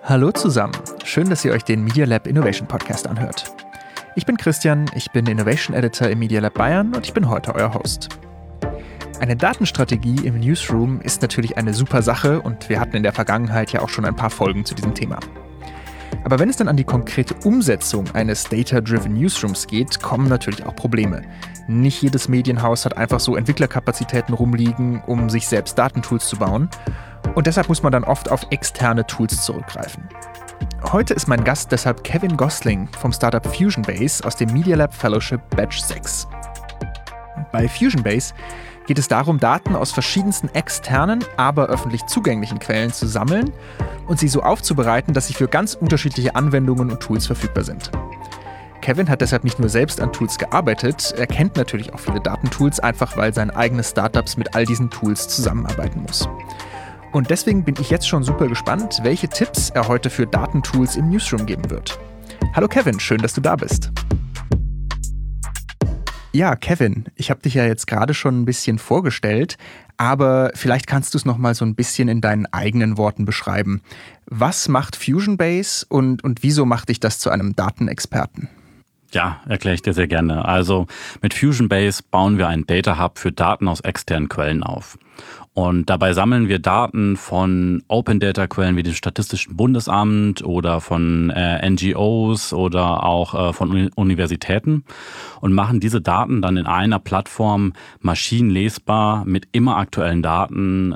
Hallo zusammen, schön, dass ihr euch den Media Lab Innovation Podcast anhört. Ich bin Christian, ich bin Innovation Editor im Media Lab Bayern und ich bin heute euer Host. Eine Datenstrategie im Newsroom ist natürlich eine super Sache und wir hatten in der Vergangenheit ja auch schon ein paar Folgen zu diesem Thema. Aber wenn es dann an die konkrete Umsetzung eines Data-Driven Newsrooms geht, kommen natürlich auch Probleme. Nicht jedes Medienhaus hat einfach so Entwicklerkapazitäten rumliegen, um sich selbst Datentools zu bauen. Und deshalb muss man dann oft auf externe Tools zurückgreifen. Heute ist mein Gast deshalb Kevin Gosling vom Startup FusionBase aus dem Media Lab Fellowship Batch 6. Bei FusionBase geht es darum, Daten aus verschiedensten externen, aber öffentlich zugänglichen Quellen zu sammeln und sie so aufzubereiten, dass sie für ganz unterschiedliche Anwendungen und Tools verfügbar sind. Kevin hat deshalb nicht nur selbst an Tools gearbeitet, er kennt natürlich auch viele Datentools, einfach weil sein eigenes Startups mit all diesen Tools zusammenarbeiten muss. Und deswegen bin ich jetzt schon super gespannt, welche Tipps er heute für Datentools im Newsroom geben wird. Hallo Kevin, schön, dass du da bist. Ja, Kevin, ich habe dich ja jetzt gerade schon ein bisschen vorgestellt, aber vielleicht kannst du es noch mal so ein bisschen in deinen eigenen Worten beschreiben. Was macht FusionBase und wieso macht dich das zu einem Datenexperten? Ja, erkläre ich dir sehr gerne. Also mit FusionBase bauen wir einen Data Hub für Daten aus externen Quellen auf. Und dabei sammeln wir Daten von Open-Data-Quellen wie dem Statistischen Bundesamt oder von NGOs oder auch von Universitäten und machen diese Daten dann in einer Plattform maschinenlesbar mit immer aktuellen Daten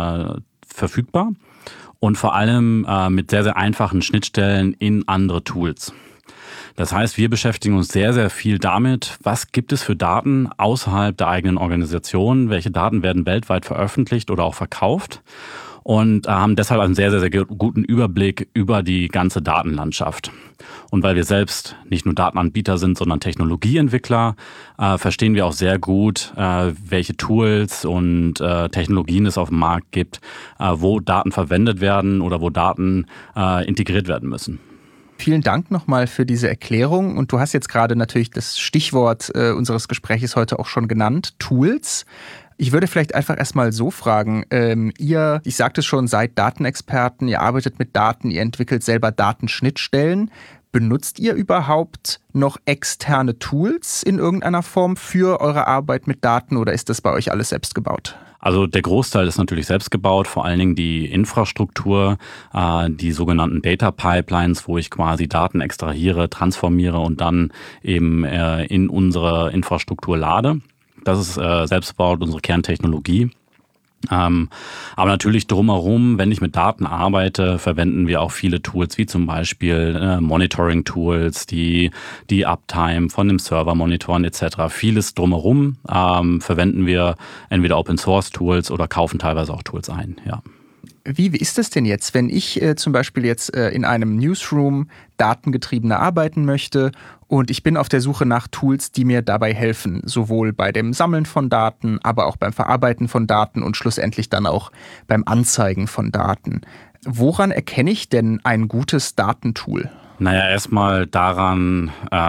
verfügbar und vor allem mit sehr, sehr einfachen Schnittstellen in andere Tools. Das heißt, wir beschäftigen uns sehr, sehr viel damit, was gibt es für Daten außerhalb der eigenen Organisation, welche Daten werden weltweit veröffentlicht oder auch verkauft und haben deshalb einen sehr, sehr, sehr guten Überblick über die ganze Datenlandschaft. Und weil wir selbst nicht nur Datenanbieter sind, sondern Technologieentwickler, verstehen wir auch sehr gut, welche Tools und Technologien es auf dem Markt gibt, wo Daten verwendet werden oder wo Daten integriert werden müssen. Vielen Dank nochmal für diese Erklärung. Und du hast jetzt gerade natürlich das Stichwort unseres Gesprächs heute auch schon genannt, Tools. Ich würde vielleicht einfach erstmal so fragen, ihr, ich sagte es schon, seid Datenexperten, ihr arbeitet mit Daten, ihr entwickelt selber Datenschnittstellen. Benutzt ihr überhaupt noch externe Tools in irgendeiner Form für eure Arbeit mit Daten oder ist das bei euch alles selbst gebaut? Also der Großteil ist natürlich selbst gebaut, vor allen Dingen die Infrastruktur, die sogenannten Data Pipelines, wo ich quasi Daten extrahiere, transformiere und dann eben in unsere Infrastruktur lade. Das ist selbst gebaut, unsere Kerntechnologie. Aber natürlich drumherum, wenn ich mit Daten arbeite, verwenden wir auch viele Tools, wie zum Beispiel Monitoring-Tools, die Uptime von dem Server monitoren etc. Vieles drumherum verwenden wir entweder Open-Source-Tools oder kaufen teilweise auch Tools ein, ja. Wie ist das denn jetzt, wenn ich zum Beispiel jetzt in einem Newsroom datengetriebener arbeiten möchte und ich bin auf der Suche nach Tools, die mir dabei helfen, sowohl bei dem Sammeln von Daten, aber auch beim Verarbeiten von Daten und schlussendlich dann auch beim Anzeigen von Daten. Woran erkenne ich denn ein gutes Datentool? Naja, erstmal daran,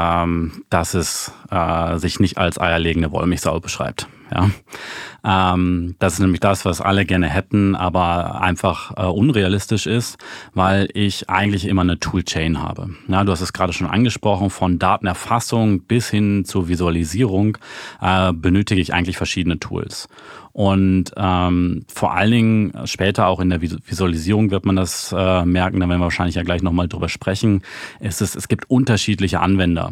dass es sich nicht als eierlegende Wollmilchsau beschreibt. Ja. Das ist nämlich das, was alle gerne hätten, aber einfach unrealistisch ist, weil ich eigentlich immer eine Toolchain habe. Ja, du hast es gerade schon angesprochen, von Datenerfassung bis hin zur Visualisierung benötige ich eigentlich verschiedene Tools. Und vor allen Dingen später auch in der Visualisierung wird man das merken, da werden wir wahrscheinlich ja gleich nochmal drüber sprechen. Es gibt unterschiedliche Anwender.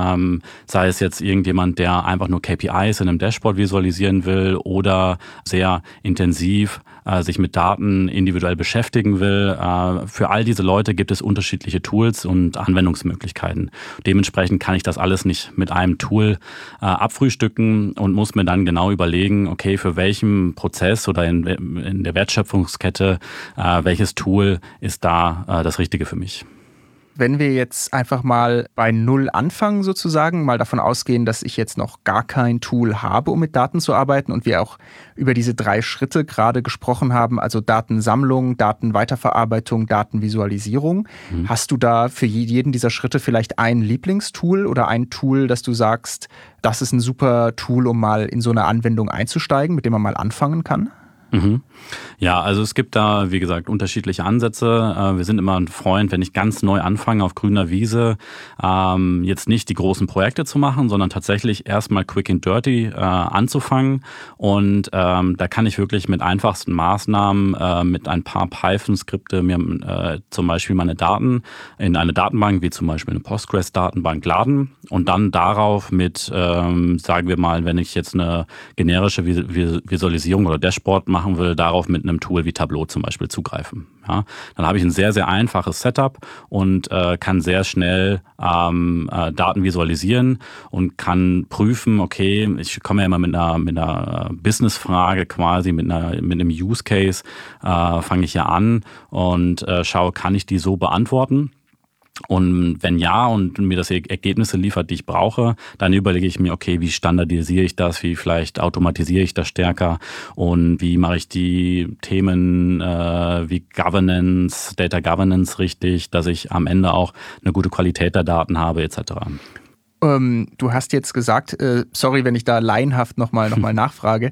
Sei es jetzt irgendjemand, der einfach nur KPIs in einem Dashboard visualisieren will oder sehr intensiv sich mit Daten individuell beschäftigen will. Für all diese Leute gibt es unterschiedliche Tools und Anwendungsmöglichkeiten. Dementsprechend kann ich das alles nicht mit einem Tool abfrühstücken und muss mir dann genau überlegen, okay, für welchen Prozess oder in der Wertschöpfungskette, welches Tool ist da das Richtige für mich. Wenn wir jetzt einfach mal bei Null anfangen sozusagen, mal davon ausgehen, dass ich jetzt noch gar kein Tool habe, um mit Daten zu arbeiten und wir auch über diese 3 Schritte gerade gesprochen haben, also Datensammlung, Datenweiterverarbeitung, Datenvisualisierung. Hast du da für jeden dieser Schritte vielleicht ein Lieblingstool oder ein Tool, das du sagst, das ist ein super Tool, um mal in so eine Anwendung einzusteigen, mit dem man mal anfangen kann? Ja, also es gibt da, wie gesagt, unterschiedliche Ansätze. Wir sind immer ein Freund, wenn ich ganz neu anfange auf grüner Wiese, jetzt nicht die großen Projekte zu machen, sondern tatsächlich erstmal quick and dirty anzufangen. Und da kann ich wirklich mit einfachsten Maßnahmen, mit ein paar Python-Skripte mir zum Beispiel meine Daten in eine Datenbank, wie zum Beispiel eine Postgres-Datenbank, laden und dann darauf mit, sagen wir mal, wenn ich jetzt eine generische Visualisierung oder Dashboard machen will, darauf mit einem Tool wie Tableau zum Beispiel zugreifen. Ja, dann habe ich ein sehr, sehr einfaches Setup und kann sehr schnell Daten visualisieren und kann prüfen, okay, ich komme ja immer mit einer Business-Frage quasi, mit einem Use Case fange ich ja an und schaue, kann ich die so beantworten? Und wenn ja und mir das Ergebnisse liefert, die ich brauche, dann überlege ich mir, okay, wie standardisiere ich das, wie vielleicht automatisiere ich das stärker und wie mache ich die Themen wie Governance, Data Governance richtig, dass ich am Ende auch eine gute Qualität der Daten habe etc. Du hast jetzt gesagt, sorry, wenn ich da laienhaft nochmal nachfrage,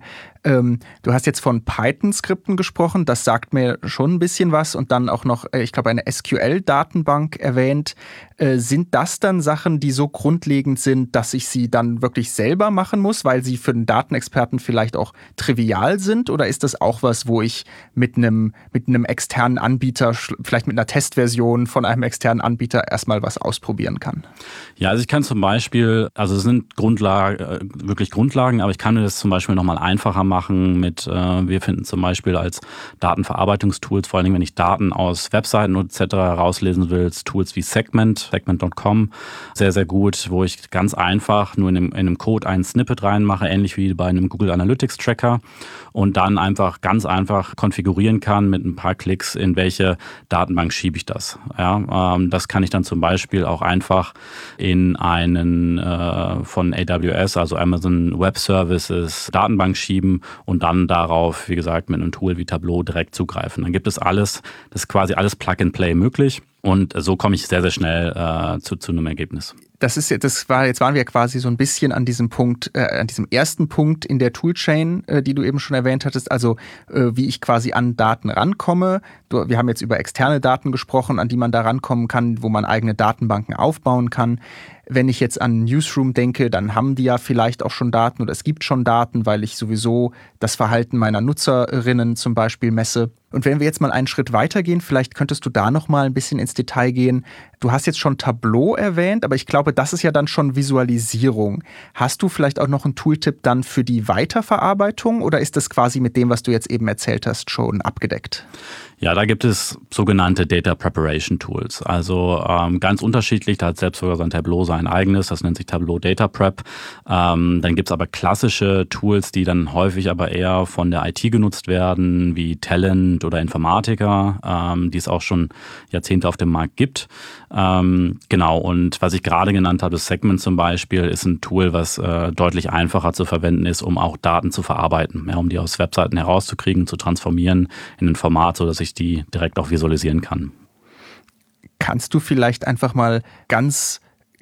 du hast jetzt von Python-Skripten gesprochen, das sagt mir schon ein bisschen was und dann auch noch, ich glaube, eine SQL-Datenbank erwähnt. Sind das dann Sachen, die so grundlegend sind, dass ich sie dann wirklich selber machen muss, weil sie für den Datenexperten vielleicht auch trivial sind? Oder ist das auch was, wo ich mit einem externen Anbieter, vielleicht mit einer Testversion von einem externen Anbieter erstmal was ausprobieren kann? Ja, also ich kann zum Beispiel, also es sind wirklich Grundlagen, aber ich kann mir das zum Beispiel nochmal einfacher machen mit, wir finden zum Beispiel als Datenverarbeitungstools, vor allen Dingen, wenn ich Daten aus Webseiten etc. rauslesen will, Tools wie Segment.com, sehr, sehr gut, wo ich ganz einfach nur in einem Code einen Snippet reinmache, ähnlich wie bei einem Google Analytics Tracker und dann einfach ganz einfach konfigurieren kann mit ein paar Klicks, in welche Datenbank schiebe ich das. Ja, das kann ich dann zum Beispiel auch einfach in einen von AWS, also Amazon Web Services, Datenbank schieben und dann darauf, wie gesagt, mit einem Tool wie Tableau direkt zugreifen. Dann gibt es alles, das ist quasi alles Plug and Play möglich. Und so komme ich sehr, sehr schnell zu einem Ergebnis. Jetzt waren wir quasi so ein bisschen an diesem Punkt, an diesem ersten Punkt in der Toolchain, die du eben schon erwähnt hattest, also wie ich quasi an Daten rankomme. Wir haben jetzt über externe Daten gesprochen, an die man da rankommen kann, wo man eigene Datenbanken aufbauen kann. Wenn ich jetzt an Newsroom denke, dann haben die ja vielleicht auch schon Daten oder es gibt schon Daten, weil ich sowieso das Verhalten meiner Nutzerinnen zum Beispiel messe. Und wenn wir jetzt mal einen Schritt weitergehen, vielleicht könntest du da noch mal ein bisschen ins Detail gehen. Du hast jetzt schon Tableau erwähnt, aber ich glaube, das ist ja dann schon Visualisierung. Hast du vielleicht auch noch einen Tooltip dann für die Weiterverarbeitung oder ist das quasi mit dem, was du jetzt eben erzählt hast, schon abgedeckt? Ja, da gibt es sogenannte Data Preparation Tools. Also ganz unterschiedlich, da hat selbst sogar sein Tableau sein eigenes, das nennt sich Tableau Data Prep. Dann gibt es aber klassische Tools, die dann häufig aber eher von der IT genutzt werden, wie Talent oder Informatiker, die es auch schon Jahrzehnte auf dem Markt gibt. Genau, und was ich gerade genannt habe, das Segment zum Beispiel, ist ein Tool, was deutlich einfacher zu verwenden ist, um auch Daten zu verarbeiten, ja, um die aus Webseiten herauszukriegen, zu transformieren in ein Format, sodass ich die direkt auch visualisieren kann. Kannst du vielleicht einfach mal ganz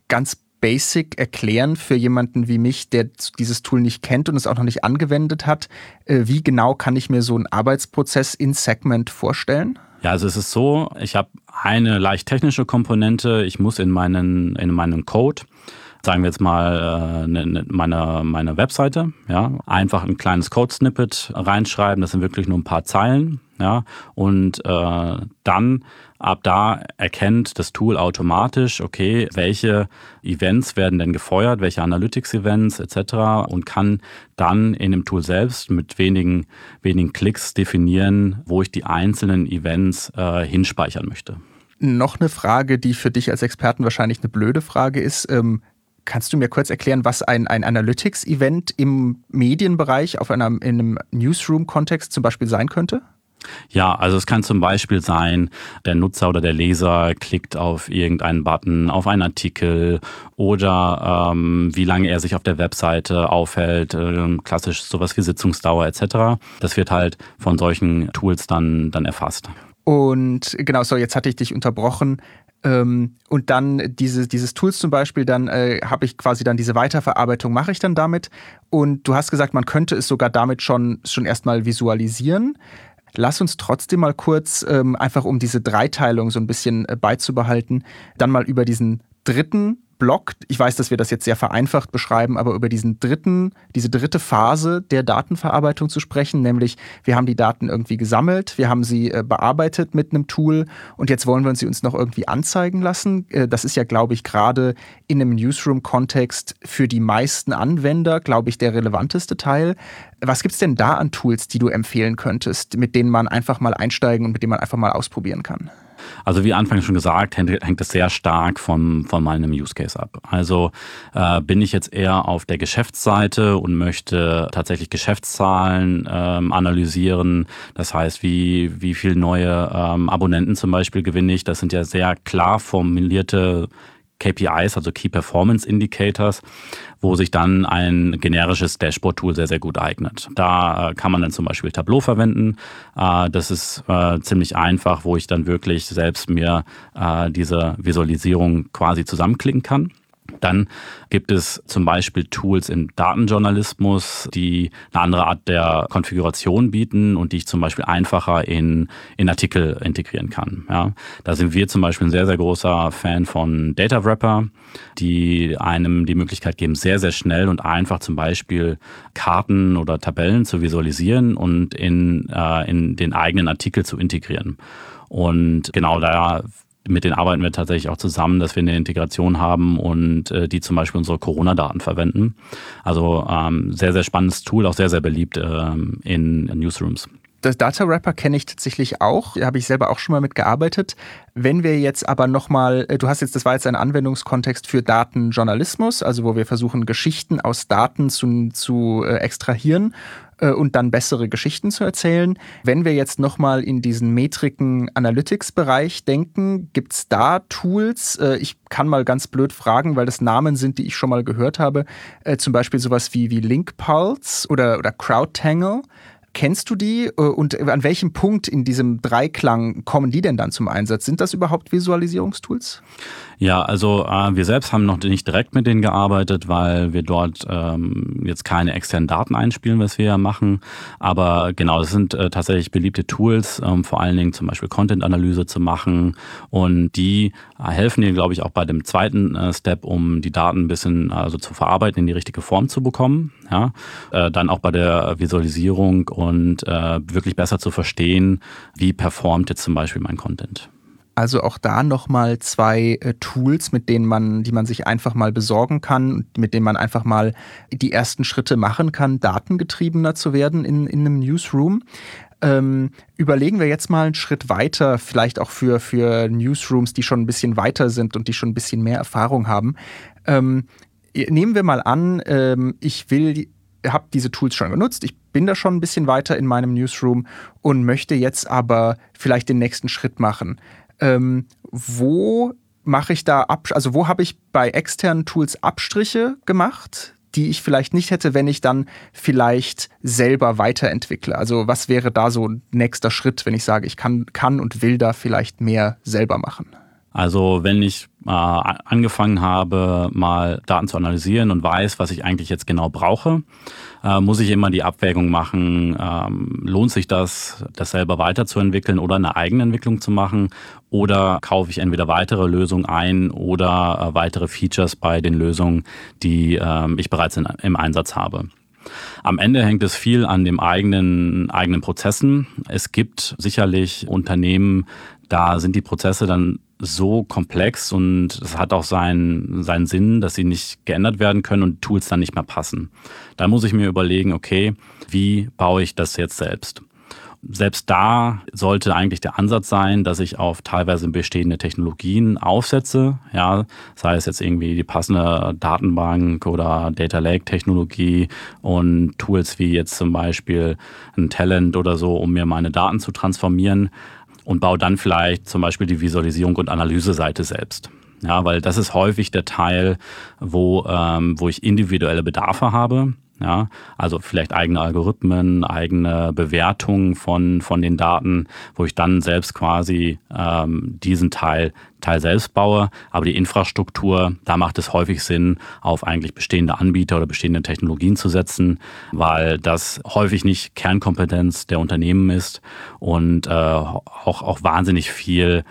basic erklären für jemanden wie mich, der dieses Tool nicht kennt und es auch noch nicht angewendet hat, wie genau kann ich mir so einen Arbeitsprozess in Segment vorstellen? Ja, also es ist so, ich habe eine leicht technische Komponente, ich muss in meinen Code, sagen wir jetzt mal meine Webseite, ja, einfach ein kleines Code-Snippet reinschreiben, das sind wirklich nur ein paar Zeilen, ja, und dann ab da erkennt das Tool automatisch, okay, welche Events werden denn gefeuert, welche Analytics-Events etc. und kann dann in dem Tool selbst mit wenigen Klicks definieren, wo ich die einzelnen Events hinspeichern möchte. Noch eine Frage, die für dich als Experten wahrscheinlich eine blöde Frage ist. Kannst du mir kurz erklären, was ein Analytics-Event im Medienbereich in einem Newsroom-Kontext zum Beispiel sein könnte? Ja, also es kann zum Beispiel sein, der Nutzer oder der Leser klickt auf irgendeinen Button, auf einen Artikel oder wie lange er sich auf der Webseite aufhält, klassisch sowas wie Sitzungsdauer etc. Das wird halt von solchen Tools dann erfasst. Und genau, so jetzt hatte ich dich unterbrochen. Und dann dieses Tools zum Beispiel, dann habe ich quasi dann diese Weiterverarbeitung, mache ich dann damit. Und du hast gesagt, man könnte es sogar damit schon erstmal visualisieren. Lass uns trotzdem mal kurz, einfach um diese Dreiteilung so ein bisschen beizubehalten, dann mal über diesen dritten Block, ich weiß, dass wir das jetzt sehr vereinfacht beschreiben, aber über diese dritte Phase der Datenverarbeitung zu sprechen, nämlich wir haben die Daten irgendwie gesammelt, wir haben sie bearbeitet mit einem Tool und jetzt wollen wir sie uns noch irgendwie anzeigen lassen. Das ist ja, glaube ich, gerade in einem Newsroom-Kontext für die meisten Anwender, glaube ich, der relevanteste Teil. Was gibt es denn da an Tools, die du empfehlen könntest, mit denen man einfach mal einsteigen und mit denen man einfach mal ausprobieren kann? Also wie anfangs schon gesagt, hängt es sehr stark von meinem Use Case ab. Also bin ich jetzt eher auf der Geschäftsseite und möchte tatsächlich Geschäftszahlen analysieren. Das heißt, wie viel neue Abonnenten zum Beispiel gewinne ich. Das sind ja sehr klar formulierte KPIs, also Key Performance Indicators, wo sich dann ein generisches Dashboard-Tool sehr, sehr gut eignet. Da kann man dann zum Beispiel Tableau verwenden. Das ist ziemlich einfach, wo ich dann wirklich selbst mir diese Visualisierung quasi zusammenklicken kann. Dann gibt es zum Beispiel Tools im Datenjournalismus, die eine andere Art der Konfiguration bieten und die ich zum Beispiel einfacher in Artikel integrieren kann. Ja, da sind wir zum Beispiel ein sehr, sehr großer Fan von Data Wrapper, die einem die Möglichkeit geben, sehr, sehr schnell und einfach zum Beispiel Karten oder Tabellen zu visualisieren und in den eigenen Artikel zu integrieren. Und genau da mit denen arbeiten wir tatsächlich auch zusammen, dass wir eine Integration haben und die zum Beispiel unsere Corona-Daten verwenden. Also sehr, sehr spannendes Tool, auch sehr, sehr beliebt in Newsrooms. Das Data Wrapper kenne ich tatsächlich auch, da habe ich selber auch schon mal mitgearbeitet. Wenn wir jetzt aber nochmal, das war jetzt ein Anwendungskontext für Datenjournalismus, also wo wir versuchen, Geschichten aus Daten zu extrahieren und dann bessere Geschichten zu erzählen. Wenn wir jetzt nochmal in diesen Metriken-Analytics-Bereich denken, gibt es da Tools? Ich kann mal ganz blöd fragen, weil das Namen sind, die ich schon mal gehört habe. Zum Beispiel sowas wie LinkPulse oder CrowdTangle. Kennst du die und an welchem Punkt in diesem Dreiklang kommen die denn dann zum Einsatz? Sind das überhaupt Visualisierungstools? Ja, also wir selbst haben noch nicht direkt mit denen gearbeitet, weil wir dort jetzt keine externen Daten einspielen, was wir ja machen. Aber genau, das sind tatsächlich beliebte Tools, vor allen Dingen zum Beispiel Content-Analyse zu machen. Und die helfen dir, glaube ich, auch bei dem zweiten Step, um die Daten ein bisschen zu verarbeiten, in die richtige Form zu bekommen. Ja? Dann auch bei der Visualisierung und wirklich besser zu verstehen, wie performt jetzt zum Beispiel mein Content. Also auch da nochmal zwei Tools, die man sich einfach mal besorgen kann, mit denen man einfach mal die ersten Schritte machen kann, datengetriebener zu werden in einem Newsroom. Überlegen wir jetzt mal einen Schritt weiter, vielleicht auch für Newsrooms, die schon ein bisschen weiter sind und die schon ein bisschen mehr Erfahrung haben. Nehmen wir mal an, ich habe diese Tools schon genutzt, ich bin da schon ein bisschen weiter in meinem Newsroom und möchte jetzt aber vielleicht den nächsten Schritt machen. Wo mache ich da wo habe ich bei externen Tools Abstriche gemacht, die ich vielleicht nicht hätte, wenn ich dann vielleicht selber weiterentwickle? Also was wäre da so ein nächster Schritt, wenn ich sage, ich kann und will da vielleicht mehr selber machen? Also wenn ich angefangen habe, mal Daten zu analysieren und weiß, was ich eigentlich jetzt genau brauche, muss ich immer die Abwägung machen, lohnt sich das selber weiterzuentwickeln oder eine eigene Entwicklung zu machen, oder kaufe ich entweder weitere Lösungen ein oder weitere Features bei den Lösungen, die ich bereits im Einsatz habe. Am Ende hängt es viel an dem eigenen Prozessen. Es gibt sicherlich Unternehmen, da sind die Prozesse dann so komplex und es hat auch seinen Sinn, dass sie nicht geändert werden können und Tools dann nicht mehr passen. Da muss ich mir überlegen, okay, wie baue ich das jetzt selbst? Selbst da sollte eigentlich der Ansatz sein, dass ich auf teilweise bestehende Technologien aufsetze, ja, sei es jetzt irgendwie die passende Datenbank oder Data Lake Technologie und Tools wie jetzt zum Beispiel ein Talent oder so, um mir meine Daten zu transformieren, und baue dann vielleicht zum Beispiel die Visualisierung und Analyseseite selbst. Ja, weil das ist häufig der Teil, wo ich individuelle Bedarfe habe. Ja, also vielleicht eigene Algorithmen, eigene Bewertungen von den Daten, wo ich dann selbst quasi diesen Teil selbst baue. Aber die Infrastruktur, da macht es häufig Sinn, auf eigentlich bestehende Anbieter oder bestehende Technologien zu setzen, weil das häufig nicht Kernkompetenz der Unternehmen ist und auch wahnsinnig viel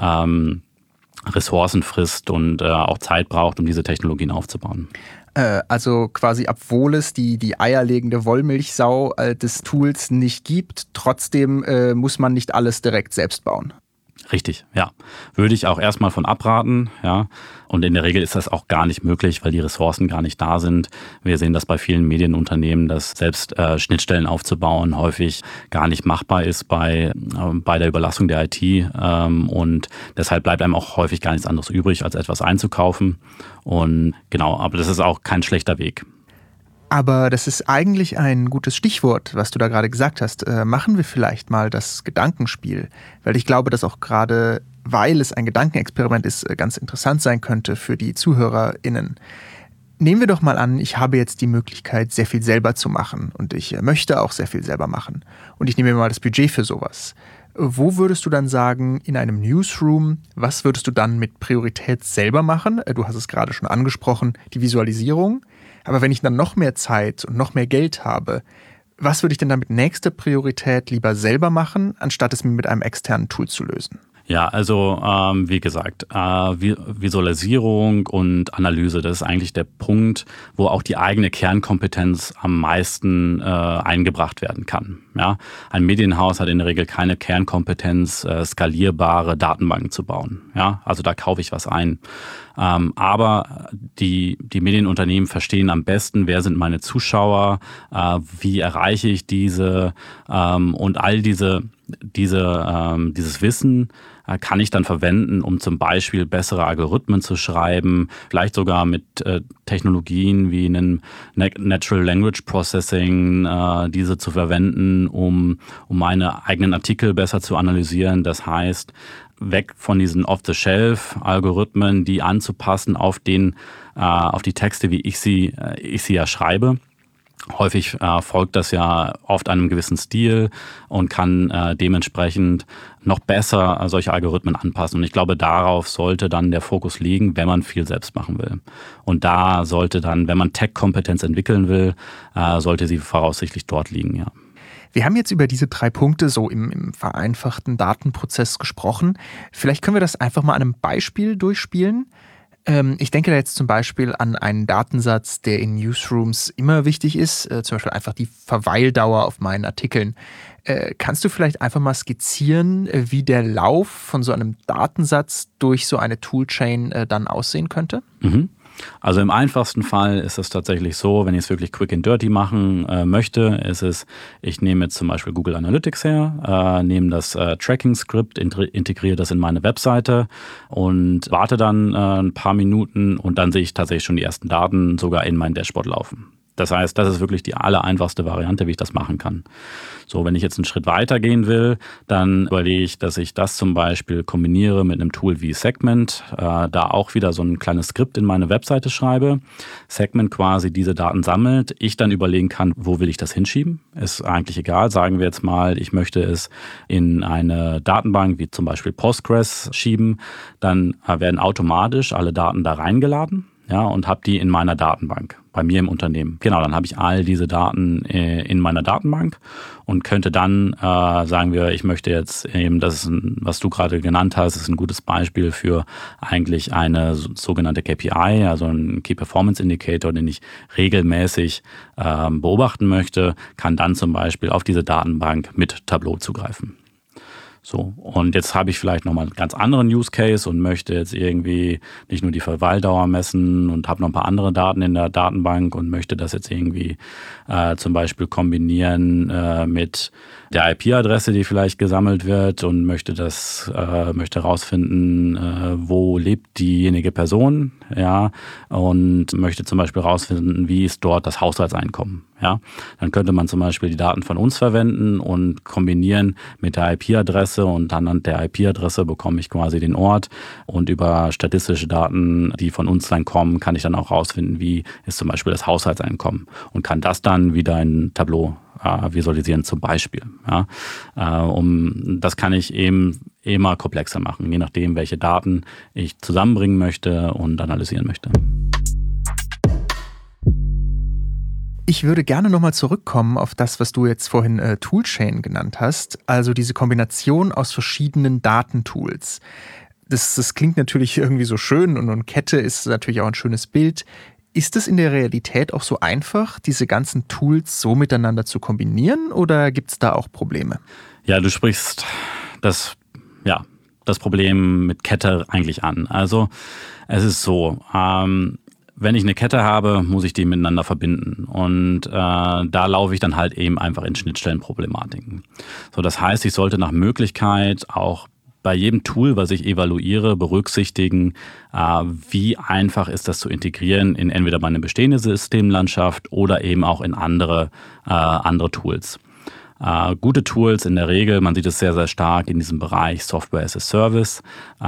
Ressourcen frisst und auch Zeit braucht, um diese Technologien aufzubauen. Also quasi, obwohl es die eierlegende Wollmilchsau des Tools nicht gibt, trotzdem muss man nicht alles direkt selbst bauen. Richtig, ja. Würde ich auch erstmal von abraten, ja. Und in der Regel ist das auch gar nicht möglich, weil die Ressourcen gar nicht da sind. Wir sehen das bei vielen Medienunternehmen, dass selbst Schnittstellen aufzubauen häufig gar nicht machbar ist bei der Überlassung der IT. Und deshalb bleibt einem auch häufig gar nichts anderes übrig, als etwas einzukaufen. Und genau, aber das ist auch kein schlechter Weg. Aber das ist eigentlich ein gutes Stichwort, was du da gerade gesagt hast. Machen wir vielleicht mal das Gedankenspiel, weil ich glaube, dass auch gerade, weil es ein Gedankenexperiment ist, ganz interessant sein könnte für die ZuhörerInnen. Nehmen wir doch mal an, ich habe jetzt die Möglichkeit, sehr viel selber zu machen und ich möchte auch sehr viel selber machen. Und ich nehme mir mal das Budget für sowas. Wo würdest du dann sagen, in einem Newsroom, was würdest du dann mit Priorität selber machen? Du hast es gerade schon angesprochen, die Visualisierung. Aber wenn ich dann noch mehr Zeit und noch mehr Geld habe, was würde ich denn dann mit nächster Priorität lieber selber machen, anstatt es mir mit einem externen Tool zu lösen? Ja, also wie gesagt, Visualisierung und Analyse, das ist eigentlich der Punkt, wo auch die eigene Kernkompetenz am meisten eingebracht werden kann. Ja? Ein Medienhaus hat in der Regel keine Kernkompetenz, skalierbare Datenbanken zu bauen. Ja? Also da kaufe ich was ein. Aber die Medienunternehmen verstehen am besten, wer sind meine Zuschauer, wie erreiche ich diese und all dieses Wissen kann ich dann verwenden, um zum Beispiel bessere Algorithmen zu schreiben, vielleicht sogar mit Technologien wie einem Natural Language Processing, diese zu verwenden, um meine eigenen Artikel besser zu analysieren. Das heißt, weg von diesen Off-the-Shelf-Algorithmen, die anzupassen auf die Texte, wie ich sie ja schreibe. Häufig folgt das ja oft einem gewissen Stil und kann dementsprechend noch besser solche Algorithmen anpassen. Und ich glaube, darauf sollte dann der Fokus liegen, wenn man viel selbst machen will. Und da sollte dann, wenn man Tech-Kompetenz entwickeln will, sollte sie voraussichtlich dort liegen, ja. Wir haben jetzt über diese 3 Punkte so im vereinfachten Datenprozess gesprochen. Vielleicht können wir das einfach mal an einem Beispiel durchspielen. Ich denke da jetzt zum Beispiel an einen Datensatz, der in Newsrooms immer wichtig ist, zum Beispiel einfach die Verweildauer auf meinen Artikeln. Kannst du vielleicht einfach mal skizzieren, wie der Lauf von so einem Datensatz durch so eine Toolchain dann aussehen könnte? Mhm. Also im einfachsten Fall ist es tatsächlich so, wenn ich es wirklich quick and dirty machen möchte, ich nehme jetzt zum Beispiel Google Analytics her, nehme das Tracking-Skript, integriere das in meine Webseite und warte dann ein paar Minuten und dann sehe ich tatsächlich schon die ersten Daten sogar in mein Dashboard laufen. Das heißt, das ist wirklich die allereinfachste Variante, wie ich das machen kann. So, wenn ich jetzt einen Schritt weiter gehen will, dann überlege ich, dass ich das zum Beispiel kombiniere mit einem Tool wie Segment, da auch wieder so ein kleines Skript in meine Webseite schreibe. Segment quasi diese Daten sammelt, ich dann überlegen kann, wo will ich das hinschieben. Ist eigentlich egal, sagen wir jetzt mal, ich möchte es in eine Datenbank wie zum Beispiel Postgres schieben, dann werden automatisch alle Daten da reingeladen. Ja, und habe die in meiner Datenbank, bei mir im Unternehmen. Genau, dann habe ich all diese Daten in meiner Datenbank und könnte dann, sagen wir, ich möchte jetzt eben, was du gerade genannt hast, ist ein gutes Beispiel für eigentlich eine sogenannte KPI, also ein Key Performance Indicator, den ich regelmäßig beobachten möchte, kann dann zum Beispiel auf diese Datenbank mit Tableau zugreifen. So, und jetzt habe ich vielleicht nochmal einen ganz anderen Use Case und möchte jetzt irgendwie nicht nur die Verweildauer messen und habe noch ein paar andere Daten in der Datenbank und möchte das jetzt irgendwie zum Beispiel kombinieren mit der IP-Adresse, die vielleicht gesammelt wird und möchte herausfinden, wo lebt diejenige Person, ja, und möchte zum Beispiel herausfinden, wie ist dort das Haushaltseinkommen, ja. Dann könnte man zum Beispiel die Daten von uns verwenden und kombinieren mit der IP-Adresse und anhand der IP-Adresse bekomme ich quasi den Ort und über statistische Daten, die von uns dann kommen, kann ich dann auch herausfinden, wie ist zum Beispiel das Haushaltseinkommen und kann das dann wieder in Tableau visualisieren zum Beispiel. Ja. Das kann ich eben immer komplexer machen, je nachdem, welche Daten ich zusammenbringen möchte und analysieren möchte. Ich würde gerne nochmal zurückkommen auf das, was du jetzt vorhin Toolchain genannt hast, also diese Kombination aus verschiedenen Datentools. Das klingt natürlich irgendwie so schön und Kette ist natürlich auch ein schönes Bild. Ist es in der Realität auch so einfach, diese ganzen Tools so miteinander zu kombinieren oder gibt es da auch Probleme? Ja, du sprichst das Problem mit Kette eigentlich an. Also es ist so, wenn ich eine Kette habe, muss ich die miteinander verbinden und da laufe ich dann halt eben einfach in Schnittstellenproblematiken. So, das heißt, ich sollte nach Möglichkeit auch bei jedem Tool, was ich evaluiere, berücksichtigen, wie einfach ist das zu integrieren in entweder meine bestehende Systemlandschaft oder eben auch in andere Tools. Gute Tools in der Regel, man sieht es sehr, sehr stark in diesem Bereich Software as a Service,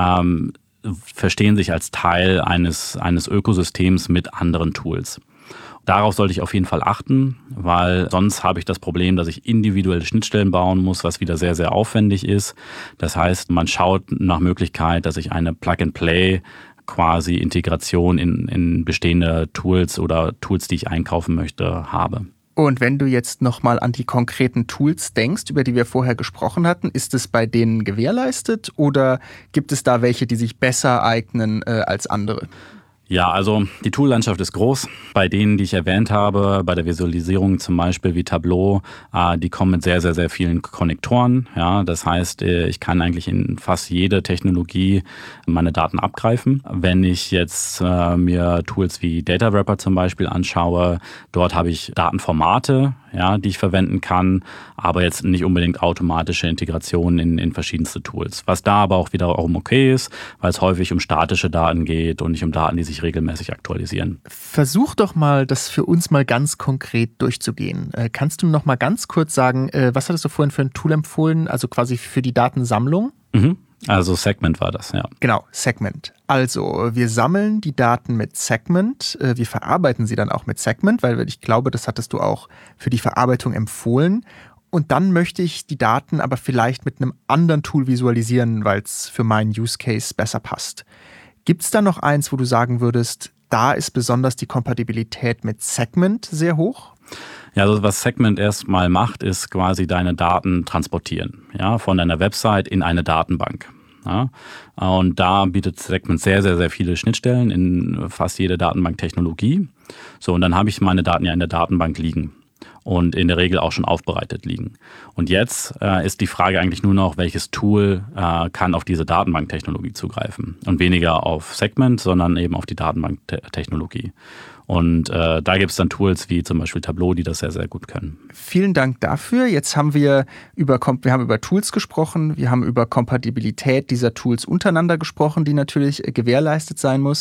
verstehen sich als Teil eines Ökosystems mit anderen Tools. Darauf sollte ich auf jeden Fall achten, weil sonst habe ich das Problem, dass ich individuelle Schnittstellen bauen muss, was wieder sehr, sehr aufwendig ist. Das heißt, man schaut nach Möglichkeit, dass ich eine Plug-and-Play quasi Integration in bestehende Tools oder Tools, die ich einkaufen möchte, habe. Und wenn du jetzt nochmal an die konkreten Tools denkst, über die wir vorher gesprochen hatten, ist es bei denen gewährleistet oder gibt es da welche, die sich besser eignen als andere? Ja, also die Toollandschaft ist groß. Bei denen, die ich erwähnt habe, bei der Visualisierung zum Beispiel wie Tableau, die kommen mit sehr, sehr, sehr vielen Konnektoren. Ja, das heißt, ich kann eigentlich in fast jede Technologie meine Daten abgreifen. Wenn ich jetzt mir Tools wie Data Wrapper zum Beispiel anschaue, dort habe ich Datenformate, ja, die ich verwenden kann, aber jetzt nicht unbedingt automatische Integrationen in verschiedenste Tools. Was da aber auch wiederum okay ist, weil es häufig um statische Daten geht und nicht um Daten, die sich regelmäßig aktualisieren. Versuch doch mal, das für uns mal ganz konkret durchzugehen. Kannst du noch mal ganz kurz sagen, was hattest du vorhin für ein Tool empfohlen, also quasi für die Datensammlung? Also Segment war das, ja. Genau, Segment. Also wir sammeln die Daten mit Segment, wir verarbeiten sie dann auch mit Segment, weil ich glaube, das hattest du auch für die Verarbeitung empfohlen. Und dann möchte ich die Daten aber vielleicht mit einem anderen Tool visualisieren, weil es für meinen Use Case besser passt. Gibt es da noch eins, wo du sagen würdest, da ist besonders die Kompatibilität mit Segment sehr hoch? Ja, also was Segment erstmal macht, ist quasi deine Daten transportieren, ja, von deiner Website in eine Datenbank. Ja. Und da bietet Segment sehr, sehr, sehr viele Schnittstellen in fast jede Datenbanktechnologie. So, und dann habe ich meine Daten ja in der Datenbank liegen und in der Regel auch schon aufbereitet liegen. Und jetzt ist die Frage eigentlich nur noch, welches Tool kann auf diese Datenbanktechnologie zugreifen und weniger auf Segment, sondern eben auf die Datenbanktechnologie. Und da gibt es dann Tools wie zum Beispiel Tableau, die das sehr, sehr gut können. Vielen Dank dafür. Jetzt haben wir über Tools gesprochen, wir haben über Kompatibilität dieser Tools untereinander gesprochen, die natürlich gewährleistet sein muss.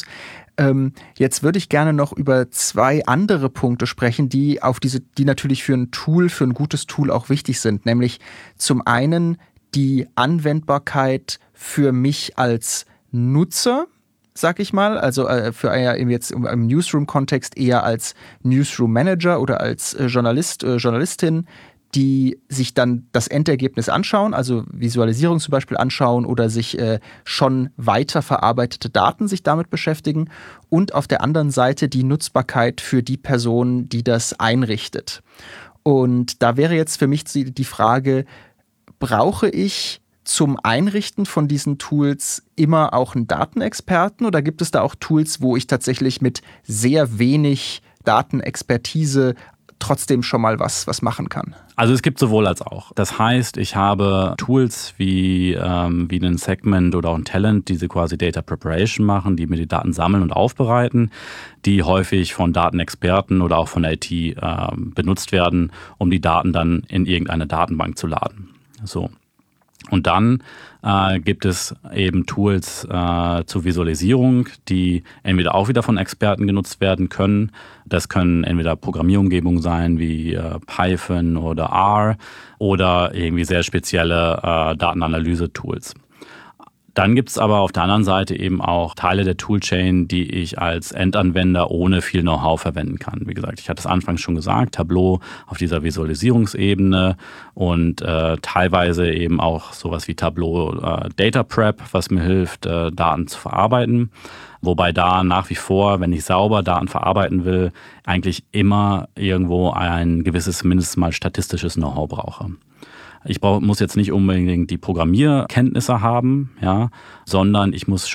Jetzt würde ich gerne noch über zwei andere Punkte sprechen, die natürlich für ein gutes Tool auch wichtig sind. Nämlich zum einen die Anwendbarkeit für mich als Nutzer, sag ich mal, also für jetzt im Newsroom-Kontext eher als Newsroom-Manager oder als Journalist, Journalistin, die sich dann das Endergebnis anschauen, also Visualisierung zum Beispiel anschauen oder sich schon weiter verarbeitete Daten sich damit beschäftigen und auf der anderen Seite die Nutzbarkeit für die Person, die das einrichtet. Und da wäre jetzt für mich die Frage, brauche ich zum Einrichten von diesen Tools immer auch einen Datenexperten oder gibt es da auch Tools, wo ich tatsächlich mit sehr wenig Datenexpertise trotzdem schon mal was machen kann? Also es gibt sowohl als auch. Das heißt, ich habe Tools wie einen Segment oder auch ein Talent, die sie quasi Data Preparation machen, die mir die Daten sammeln und aufbereiten, die häufig von Datenexperten oder auch von der IT benutzt werden, um die Daten dann in irgendeine Datenbank zu laden. So. Und dann gibt es eben Tools zur Visualisierung, die entweder auch wieder von Experten genutzt werden können. Das können entweder Programmierumgebungen sein wie Python oder R oder irgendwie sehr spezielle Datenanalyse-Tools. Dann gibt es aber auf der anderen Seite eben auch Teile der Toolchain, die ich als Endanwender ohne viel Know-how verwenden kann. Wie gesagt, ich hatte es anfangs schon gesagt, Tableau auf dieser Visualisierungsebene und teilweise eben auch sowas wie Tableau Data Prep, was mir hilft, Daten zu verarbeiten. Wobei da nach wie vor, wenn ich sauber Daten verarbeiten will, eigentlich immer irgendwo ein gewisses, mindestens mal statistisches Know-how brauche. Ich muss jetzt nicht unbedingt die Programmierkenntnisse haben, ja, sondern ich muss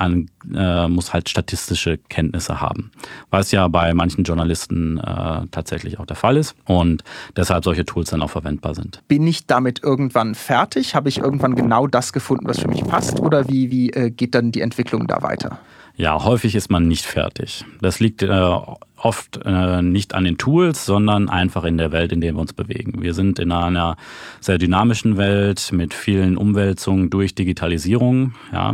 muss halt statistische Kenntnisse haben, was ja bei manchen Journalisten tatsächlich auch der Fall ist und deshalb solche Tools dann auch verwendbar sind. Bin ich damit irgendwann fertig? Habe ich irgendwann genau das gefunden, was für mich passt? Oder wie geht dann die Entwicklung da weiter? Ja, häufig ist man nicht fertig. Das liegt oft nicht an den Tools, sondern einfach in der Welt, in der wir uns bewegen. Wir sind in einer sehr dynamischen Welt mit vielen Umwälzungen durch Digitalisierung. Ja.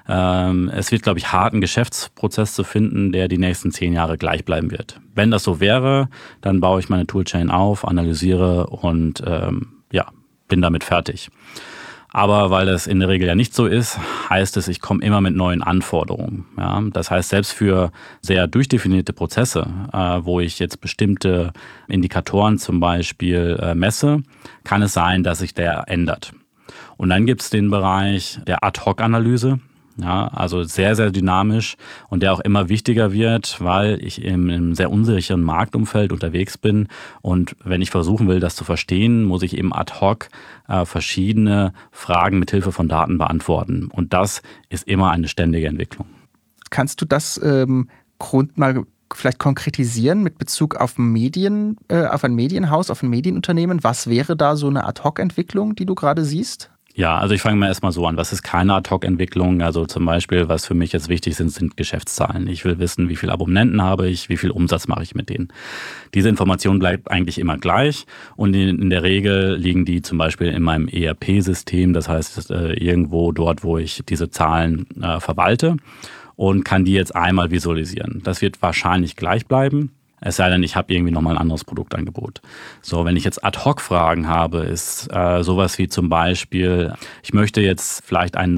Es wird, glaube ich, hart, einen Geschäftsprozess zu finden, der die nächsten 10 Jahre gleich bleiben wird. Wenn das so wäre, dann baue ich meine Toolchain auf, analysiere und bin damit fertig. Aber weil das in der Regel ja nicht so ist, heißt es, ich komme immer mit neuen Anforderungen. Ja, das heißt, selbst für sehr durchdefinierte Prozesse, wo ich jetzt bestimmte Indikatoren zum Beispiel messe, kann es sein, dass sich der ändert. Und dann gibt es den Bereich der Ad-Hoc-Analyse. Ja, also sehr, sehr dynamisch und der auch immer wichtiger wird, weil ich in einem sehr unsicheren Marktumfeld unterwegs bin. Und wenn ich versuchen will, das zu verstehen, muss ich eben ad hoc verschiedene Fragen mit Hilfe von Daten beantworten. Und das ist immer eine ständige Entwicklung. Kannst du das mal vielleicht konkretisieren mit Bezug auf auf ein Medienhaus, auf ein Medienunternehmen? Was wäre da so eine Ad-Hoc-Entwicklung, die du gerade siehst? Ja, also ich fange mal erstmal so an. Was ist keine Ad-Hoc-Entwicklung? Also zum Beispiel, was für mich jetzt wichtig sind Geschäftszahlen. Ich will wissen, wie viele Abonnenten habe ich, wie viel Umsatz mache ich mit denen. Diese Information bleibt eigentlich immer gleich und in der Regel liegen die zum Beispiel in meinem ERP-System, das heißt irgendwo dort, wo ich diese Zahlen verwalte und kann die jetzt einmal visualisieren. Das wird wahrscheinlich gleich bleiben. Es sei denn, ich habe irgendwie nochmal ein anderes Produktangebot. So, wenn ich jetzt Ad-Hoc-Fragen habe, ist sowas wie zum Beispiel, ich möchte jetzt vielleicht eine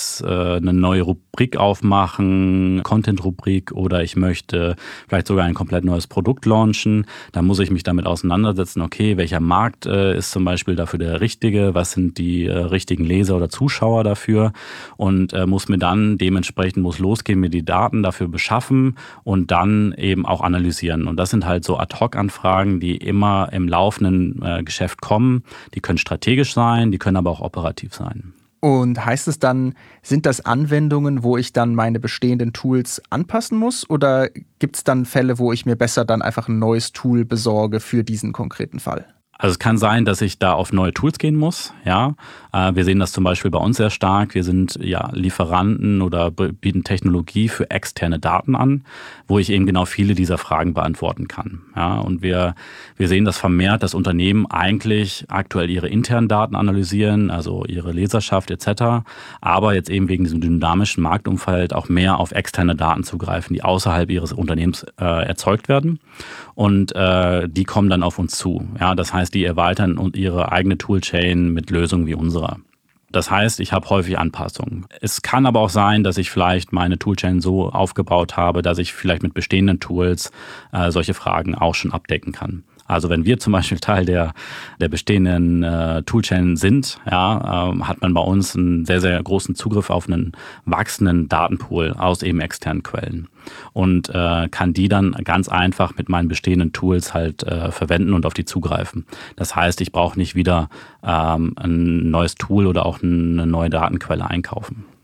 neue Rubrik aufmachen, Content-Rubrik, oder ich möchte vielleicht sogar ein komplett neues Produkt launchen. Da muss ich mich damit auseinandersetzen, okay, welcher Markt ist zum Beispiel dafür der richtige, was sind die richtigen Leser oder Zuschauer dafür und muss mir dann dementsprechend losgehen, mir die Daten dafür beschaffen und dann eben auch analysieren. Und das sind halt so Ad-Hoc-Anfragen, die immer im laufenden Geschäft kommen. Die können strategisch sein, die können aber auch operativ sein. Und heißt es dann, sind das Anwendungen, wo ich dann meine bestehenden Tools anpassen muss? Oder gibt es dann Fälle, wo ich mir besser dann einfach ein neues Tool besorge für diesen konkreten Fall? Also es kann sein, dass ich da auf neue Tools gehen muss. Ja, wir sehen das zum Beispiel bei uns sehr stark. Wir sind ja Lieferanten oder bieten Technologie für externe Daten an, wo ich eben genau viele dieser Fragen beantworten kann. Ja, und wir sehen das vermehrt, dass Unternehmen eigentlich aktuell ihre internen Daten analysieren, also ihre Leserschaft etc., aber jetzt eben wegen diesem dynamischen Marktumfeld auch mehr auf externe Daten zugreifen, die außerhalb ihres Unternehmens erzeugt werden. Und die kommen dann auf uns zu. Ja, das heißt, die erweitern ihre eigene Toolchain mit Lösungen wie unserer. Das heißt, ich habe häufig Anpassungen. Es kann aber auch sein, dass ich vielleicht meine Toolchain so aufgebaut habe, dass ich vielleicht mit bestehenden Tools solche Fragen auch schon abdecken kann. Also wenn wir zum Beispiel Teil der bestehenden Toolchain sind, ja, hat man bei uns einen sehr, sehr großen Zugriff auf einen wachsenden Datenpool aus eben externen Quellen und kann die dann ganz einfach mit meinen bestehenden Tools halt verwenden und auf die zugreifen. Das heißt, ich brauche nicht wieder ein neues Tool oder auch eine neue Datenquelle einkaufen.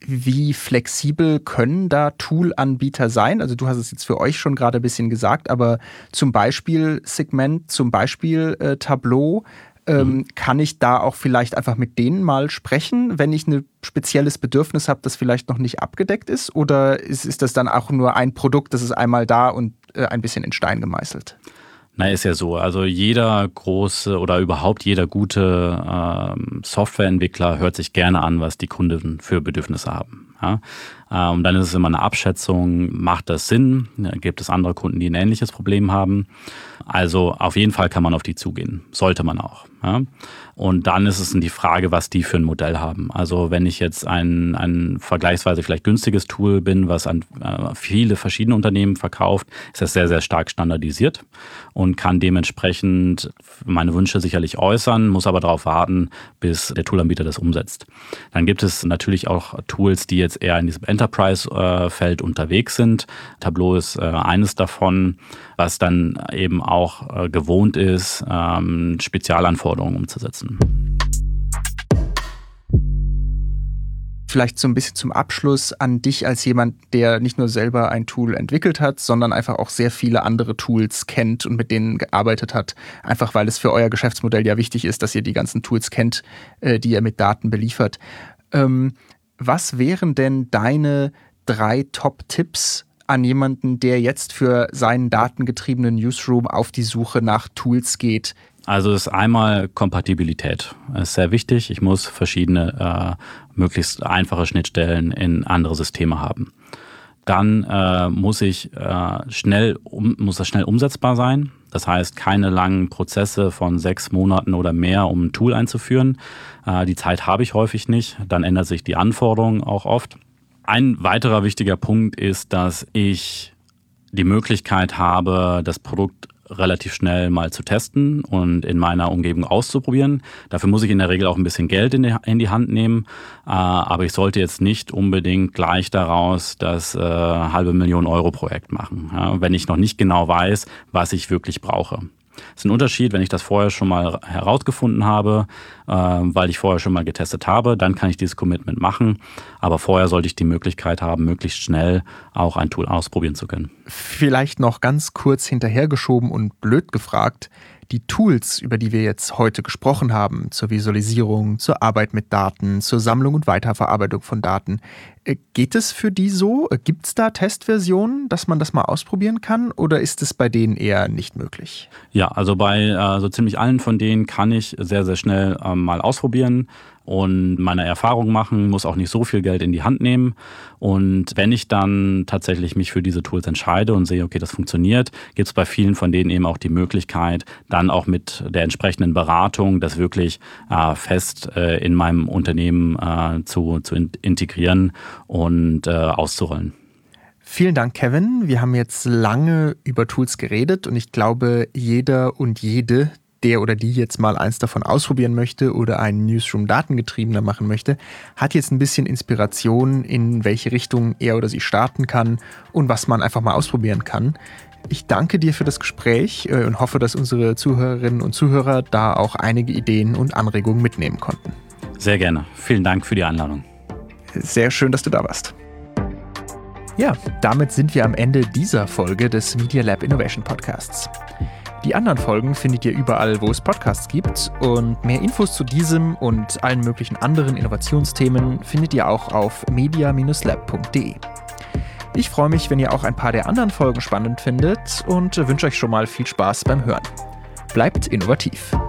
Wie flexibel können da Tool-Anbieter sein? Also du hast es jetzt für euch schon gerade ein bisschen gesagt, aber zum Beispiel Segment, zum Beispiel Tableau, kann ich da auch vielleicht einfach mit denen mal sprechen, wenn ich ein spezielles Bedürfnis habe, das vielleicht noch nicht abgedeckt ist? Oder ist das dann auch nur ein Produkt, das ist einmal da und ein bisschen in Stein gemeißelt? Na, ist ja so. Also jeder große oder überhaupt jeder gute Softwareentwickler hört sich gerne an, was die Kunden für Bedürfnisse haben. Ja? Und dann ist es immer eine Abschätzung, macht das Sinn? Gibt es andere Kunden, die ein ähnliches Problem haben? Also auf jeden Fall kann man auf die zugehen. Sollte man auch. Ja? Und dann ist es die Frage, was die für ein Modell haben. Also wenn ich jetzt ein vergleichsweise vielleicht günstiges Tool bin, was an viele verschiedene Unternehmen verkauft, ist das sehr, sehr stark standardisiert und kann dementsprechend meine Wünsche sicherlich äußern, muss aber darauf warten, bis der Toolanbieter das umsetzt. Dann gibt es natürlich auch Tools, die jetzt eher in diesem Enterprise-Feld unterwegs sind. Tableau ist eines davon, was dann eben auch gewohnt ist, Spezialanforderungen umzusetzen. Vielleicht so ein bisschen zum Abschluss an dich als jemand, der nicht nur selber ein Tool entwickelt hat, sondern einfach auch sehr viele andere Tools kennt und mit denen gearbeitet hat. Einfach weil es für euer Geschäftsmodell ja wichtig ist, dass ihr die ganzen Tools kennt, die ihr mit Daten beliefert. Was wären denn deine 3 Top-Tipps an jemanden, der jetzt für seinen datengetriebenen Newsroom auf die Suche nach Tools geht? Also ist einmal Kompatibilität. Das ist sehr wichtig. Ich muss verschiedene, möglichst einfache Schnittstellen in andere Systeme haben. Dann muss das schnell umsetzbar sein. Das heißt, keine langen Prozesse von 6 Monaten oder mehr, um ein Tool einzuführen. Die Zeit habe ich häufig nicht. Dann ändert sich die Anforderung auch oft. Ein weiterer wichtiger Punkt ist, dass ich die Möglichkeit habe, das Produkt relativ schnell mal zu testen und in meiner Umgebung auszuprobieren. Dafür muss ich in der Regel auch ein bisschen Geld in die Hand nehmen, aber ich sollte jetzt nicht unbedingt gleich daraus das $500.000 Projekt machen, ja, wenn ich noch nicht genau weiß, was ich wirklich brauche. Das ist ein Unterschied, wenn ich das vorher schon mal herausgefunden habe, weil ich vorher schon mal getestet habe, dann kann ich dieses Commitment machen. Aber vorher sollte ich die Möglichkeit haben, möglichst schnell auch ein Tool ausprobieren zu können. Vielleicht noch ganz kurz hinterhergeschoben und blöd gefragt, die Tools, über die wir jetzt heute gesprochen haben, zur Visualisierung, zur Arbeit mit Daten, zur Sammlung und Weiterverarbeitung von Daten, geht es für die so? Gibt es da Testversionen, dass man das mal ausprobieren kann oder ist es bei denen eher nicht möglich? Ja, also bei so ziemlich allen von denen kann ich sehr, sehr schnell mal ausprobieren und meine Erfahrung machen, muss auch nicht so viel Geld in die Hand nehmen. Und wenn ich dann tatsächlich mich für diese Tools entscheide und sehe, okay, das funktioniert, gibt es bei vielen von denen eben auch die Möglichkeit, dann auch mit der entsprechenden Beratung das wirklich fest in meinem Unternehmen zu integrieren und auszurollen. Vielen Dank, Kevin. Wir haben jetzt lange über Tools geredet und ich glaube, jeder und jede, der oder die jetzt mal eins davon ausprobieren möchte oder einen Newsroom datengetriebener machen möchte, hat jetzt ein bisschen Inspiration, in welche Richtung er oder sie starten kann und was man einfach mal ausprobieren kann. Ich danke dir für das Gespräch und hoffe, dass unsere Zuhörerinnen und Zuhörer da auch einige Ideen und Anregungen mitnehmen konnten. Sehr gerne. Vielen Dank für die Einladung. Sehr schön, dass du da warst. Ja, damit sind wir am Ende dieser Folge des Media Lab Innovation Podcasts. Die anderen Folgen findet ihr überall, wo es Podcasts gibt und mehr Infos zu diesem und allen möglichen anderen Innovationsthemen findet ihr auch auf media-lab.de. Ich freue mich, wenn ihr auch ein paar der anderen Folgen spannend findet und wünsche euch schon mal viel Spaß beim Hören. Bleibt innovativ!